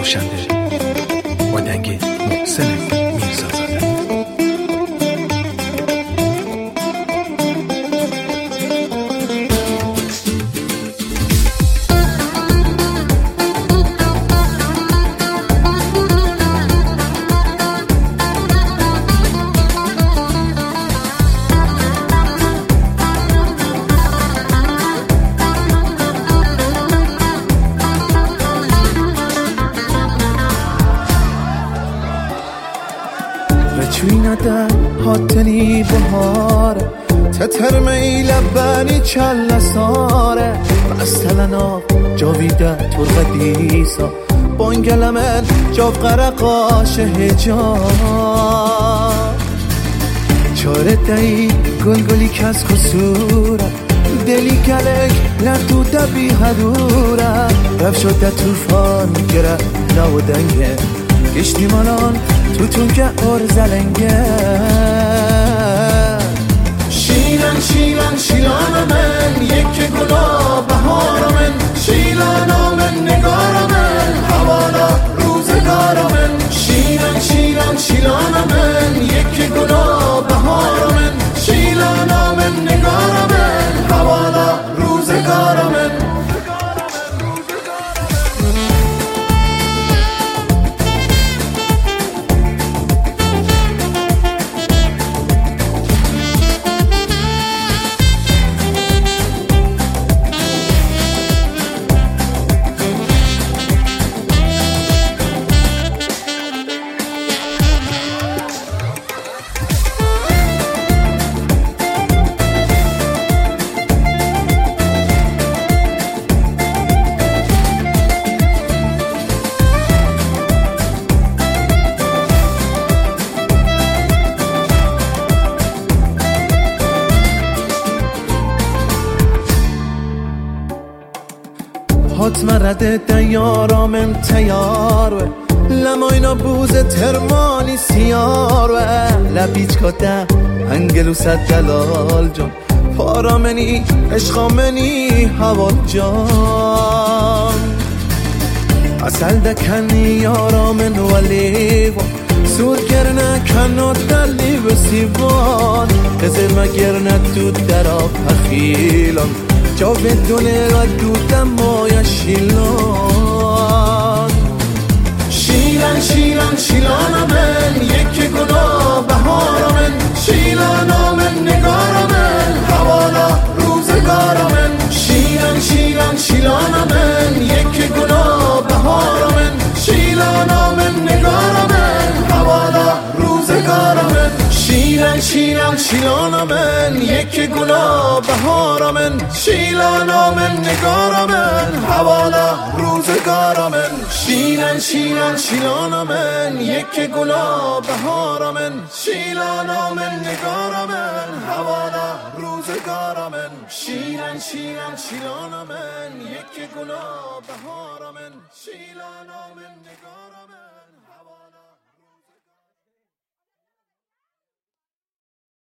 نوشنده آهنگ محسن میرزازاده. Çuynada hatni bahare تترمي لباني چل ساره بستلنا جاویده ترغدیسا بانگلمن جا قرقاش هجان چاره دایی گلگلی کس خسوره دلی کلک لردو دبی هدوره رف شده توفان گره نو دنگه گشتی منان تو که ارزلنگه شیلان شیلان من یک گلاب بهار من شیلان من نگار من حوالا روزگار من شیلان من یک گلاب بهار من شیلان من نگار من حوالا روزگار من حتما رده دیارامم تیار و لماینا بوز ترمانی سیار و لبیچ کده انگلو صد دلال جان پارامنی عشقامنی هوا جان اصل دکنی یارامن ولی سود گرنه کنات دلی و سیوان قزر مگرنه تو درا پخیلان جا بدونه را دودم مایا شیلان شیلان من یک گناه بهار من شیلان من نگار من حوالا روزگار من شیلان من یک گناه بهار من شیلان من نگار من حوالا روزگار من شیلان من یک گلاب بهار من شیلان من نگار من حوالا روزگار من شیلان من یک گلاب بهار من شیلان من نگار من حوالا روزگار من شیلان من یک گلاب بهار من شیلان من نگار من